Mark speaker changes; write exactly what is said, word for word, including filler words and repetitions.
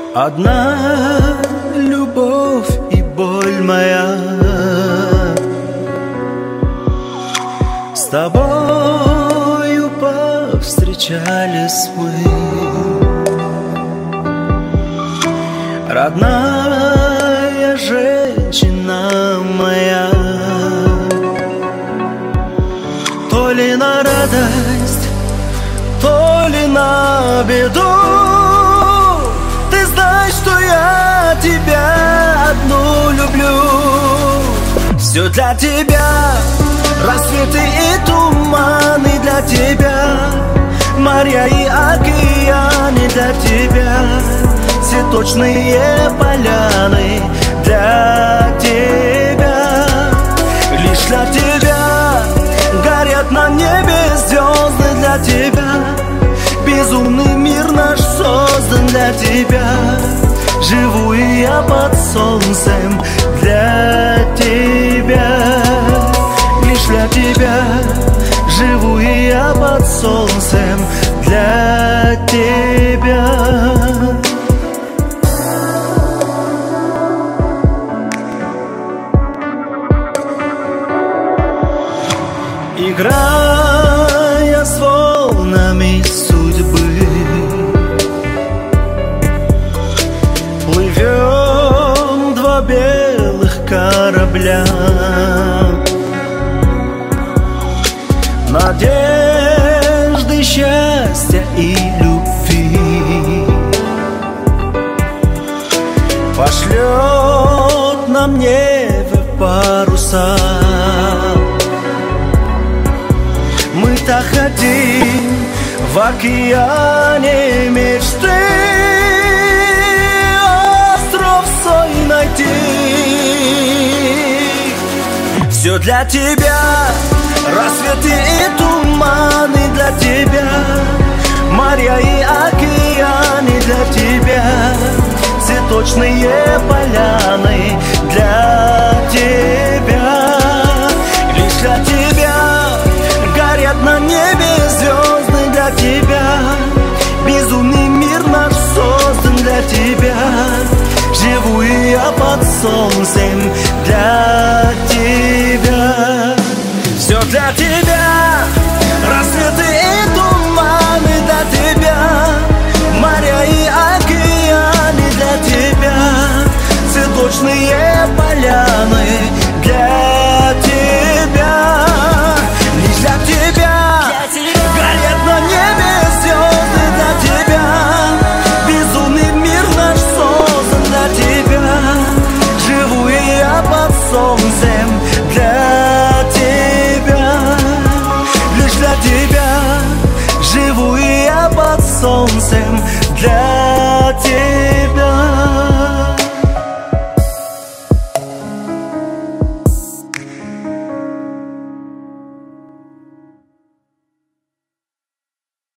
Speaker 1: Одна любовь и боль моя, с тобою повстречались мы. Родная женщина моя, то ли на радость, то ли на беду, ты знаешь, что я тебя одну люблю. Все для тебя, рассветы и туманы для тебя, моря и океаны для тебя, цветочные поляны для тебя. Лишь для тебя горят на небе звезды для тебя. Безумный мир наш создан для тебя. Живу и я под солнцем для тебя. Лишь для тебя живу и я под солнцем для тебя. Играя с волнами судьбы, плывем два белых корабля. Надежды, счастья и любви пошлет нам небо паруса. Мы так хотим в океане мечты остров свой найти. Все для тебя, рассветы и туманы для тебя, моря и океаны для тебя, цветочные поляны для тебя. Лишь для тебя горят на небе звезды для тебя. Безумный мир наш создан для тебя. Живу и я под солнцем для тебя. Все для тебя.